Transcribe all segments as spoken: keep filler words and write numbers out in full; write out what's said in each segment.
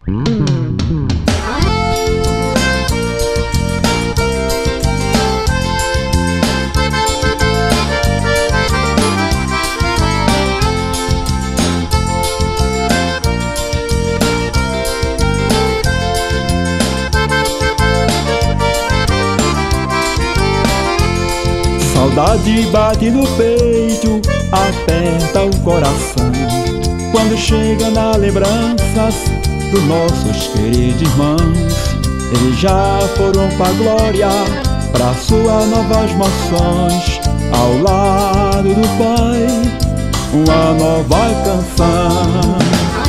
Saudade bate no peito, aperta o coração, quando chega na lembranças dos nossos queridos irmãos. Eles já foram pra glória, pra suas novas mansões, ao lado do Pai, uma nova canção.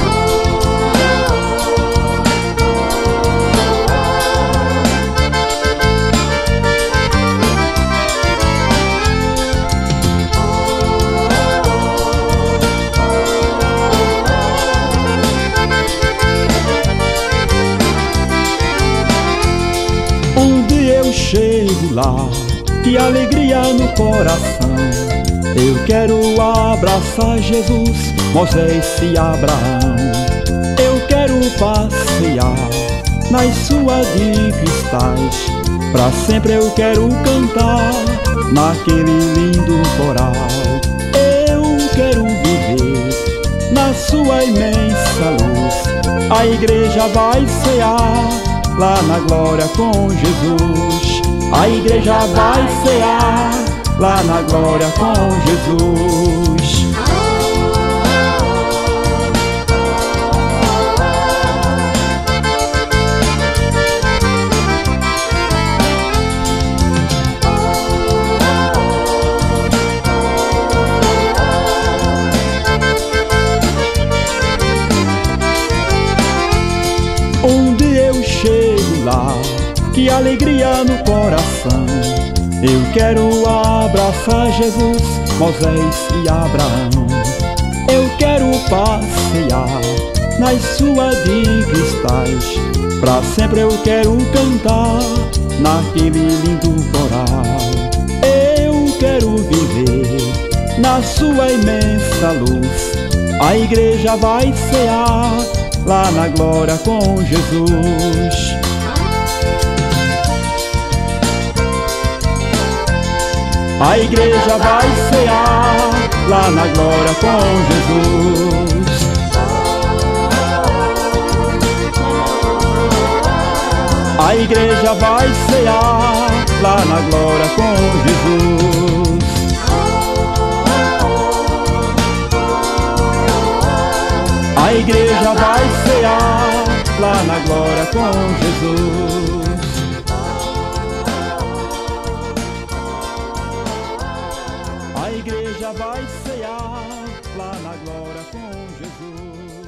Chego lá, que alegria no coração. Eu quero abraçar Jesus, Moisés e Abraão. Eu quero passear nas suas de cristais. Pra sempre eu quero cantar naquele lindo coral. Eu quero viver na sua imensa luz. A igreja vai cear lá na glória com Jesus. A igreja vai cear lá na glória com Jesus. Onde eu chego lá, que alegria no coração. Eu quero abraçar Jesus, Moisés e Abraão. Eu quero passear nas suas de cristais. Pra sempre eu quero cantar naquele lindo coral. Eu quero viver na sua imensa luz. A igreja vai cear lá na glória com Jesus. A igreja vai cear lá na glória com Jesus. A igreja vai cear lá na glória com Jesus. A igreja vai cear lá na glória com Jesus. A igreja vai cear lá na glória com Jesus.